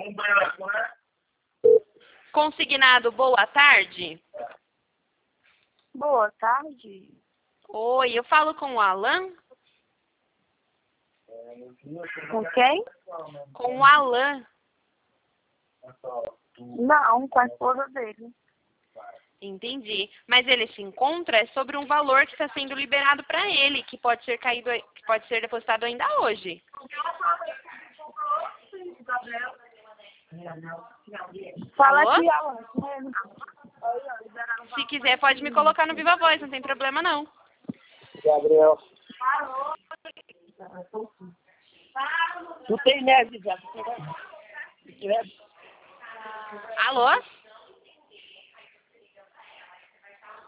Consignado, boa tarde. Boa tarde. Oi, eu falo com o Alan? Com quem? Com o Alan. Não, com a esposa dele. Entendi. Mas ele se encontra é sobre um valor que está sendo liberado para ele, que pode ser que pode ser depositado ainda hoje. Fala Alô? aqui, Alan. Se quiser, pode me colocar no Viva Voz, não tem problema não. Gabriel. Tu tem neve já? Alô?